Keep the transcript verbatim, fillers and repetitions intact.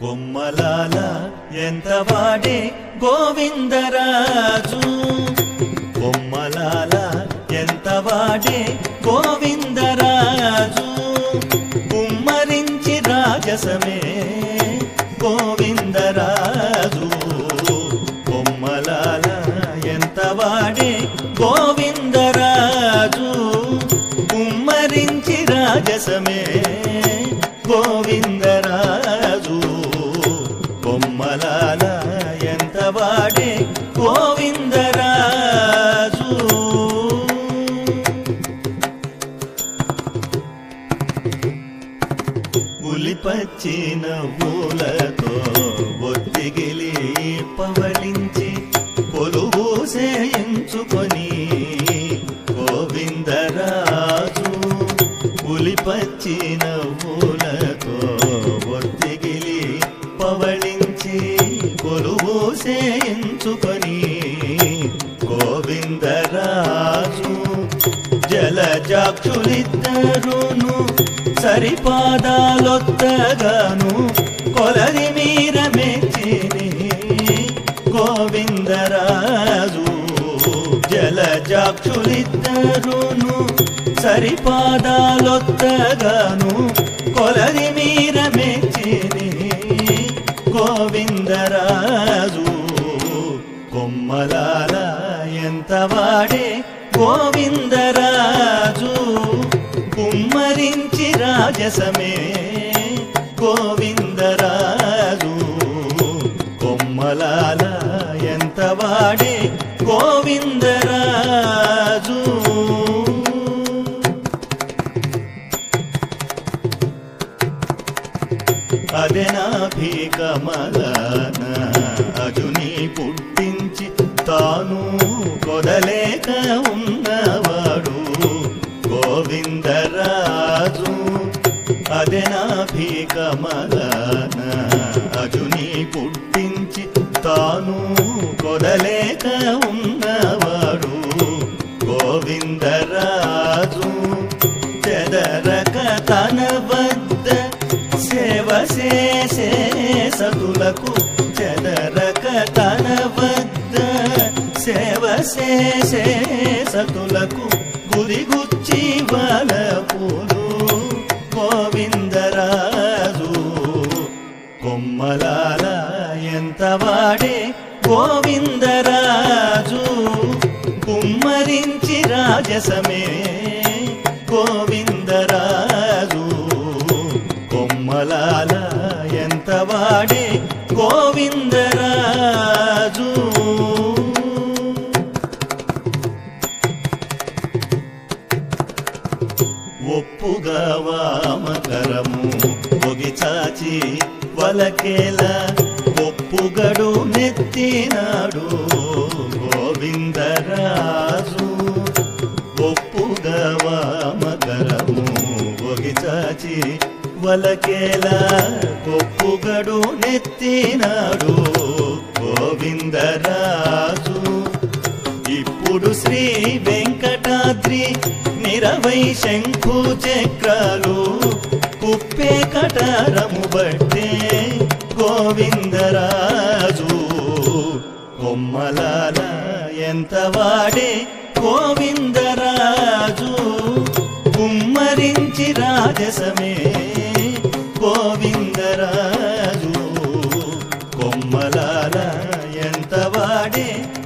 కొమ్మలాల ఎంత వాడే గోవిందరాజు కొమ్మలాల ఎంత వాడే గోవిందరాజు కుమ్మరించి రాజసమే గోవిందరాజు కొమ్మలాల ఎంత వాడే గోవిందరాజు కుమ్మరించి రాజసమే గోవిందరాజు కొమ్మలాల ఎంత వాడే గోవిందరాజు ఉలిపచ్చిన పూలతో ఒత్తిగిలి పవళించి కొలువు సేయించుకొని గోవిందరాజు ఉలిపచ్చిన పూలతో ఒత్తిగిలి పవళించి కొలువు సేయించుకొని గోవిందరాజు జలజాక్షులిద్దరును సరిపాదాలొత్తగాను కొలది మీర మెచ్చిని గోవిందరాజు జలజాక్షులిద్దరును సరిపాదాలొత్తగాను కొలది మీర మెచ్చిని గోవిందరాజు కొమ్మలాల ఎంత వాడే గోవిందరాజు కుమ్మరించి రాజసమే గోవిందరాజు కొమ్మలాల ఎంత వాడే గోవిందరాజు అదెనాభికమలాన అజుని పుట్టించి తాను కొదలేక ఉన్నవాడు గోవిందరాజు అదెనాభికమలాన అజుని పుట్టించి తాను కొదలేక ఉన్నవాడు గోవిందరాజు చెదరక తన వద్ద సేవ చేసే సతులకు చెదరక తన వద్ద సేవ చేసే సతులకు గురిగుచ్చి వలపులు గోవిందరాజు కొమ్మలాల ఎంత వాడే గోవిందరాజు కుమ్మరించి రాజసమే గోవిందరాజు కొమ్మలాల ఎంత వాడే గోవిందరాజు ఒప్పుగా వామకరము ఒగిచాచి వలకేల ఒప్పుగడు నెత్తినాడు గోవిందరాజు ఒప్పుగా వామకరము ఒగిచాచి వలకేల ఒప్పుగడు నెత్తినాడు గోవిందరాజు ఇప్పుడు శ్రీ వెంకటాద్రి నిరవై శంఖు చక్రాలు కుప్పే కటారము బట్టే గోవిందరాజు కొమ్మలాల ఎంత వాడే గోవిందరాజు కుమ్మరించి రాజసమే గోవిందరాజు కొమ్మలాల ఎంత వాడే